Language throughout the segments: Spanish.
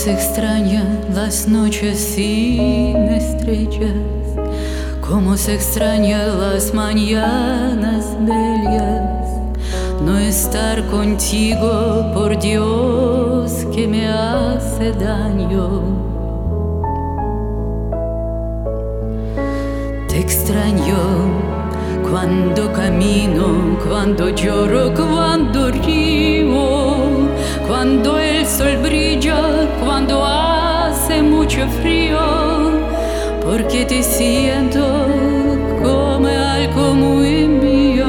se extrañan las noches sin estrellas, cómo se extrañan las mañanas bellas. No estar contigo, por Dios, que me hace daño. Te extraño cuando camino, cuando lloro, cuando río, cuando el sol brilla, cuando hace mucho frío, porque te siento como algo muy mío.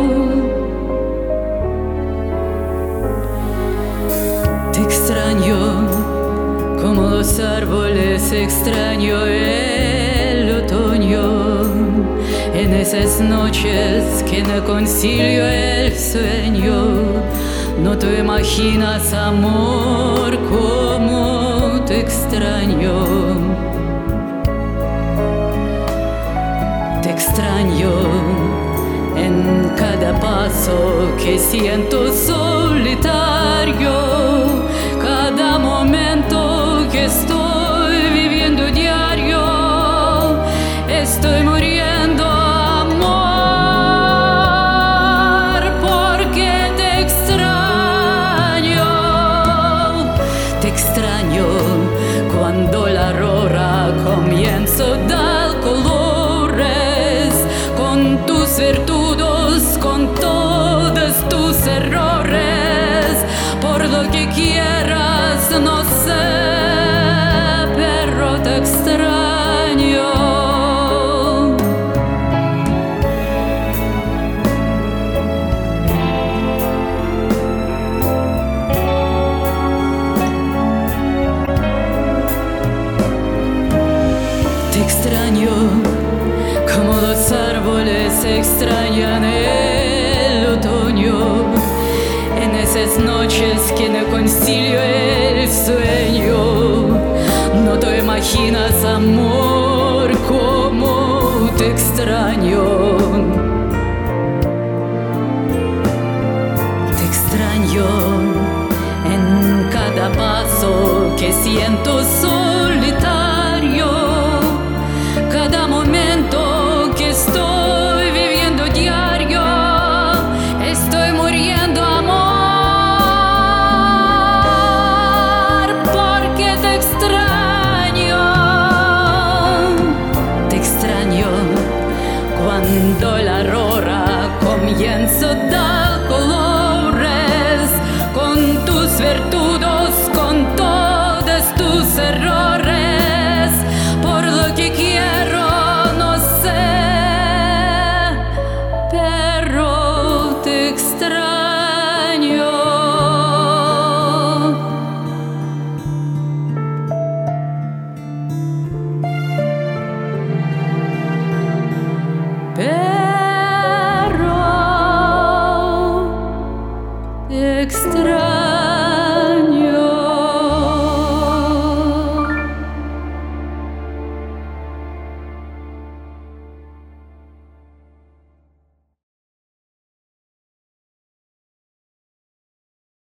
Te extraño como los árboles, extraño el otoño, en esas noches que no concilio el sueño. No te imaginas, amor, cómo te extraño. Te extraño en cada paso que siento solitario, cada momento que estoy viviendo diario. Estoy muriendo, amor, porque te extraño. Te extraño cuando la aurora comienza a dar colores, con tus virtudes, con todos tus errores. Por lo que quieras, no sé, pero te extraño. Te extraño como los árboles extrañan el otoño, en esas noches que no concilio el sueño. No te imaginas, amor, cómo te extraño. Te extraño en cada paso que siento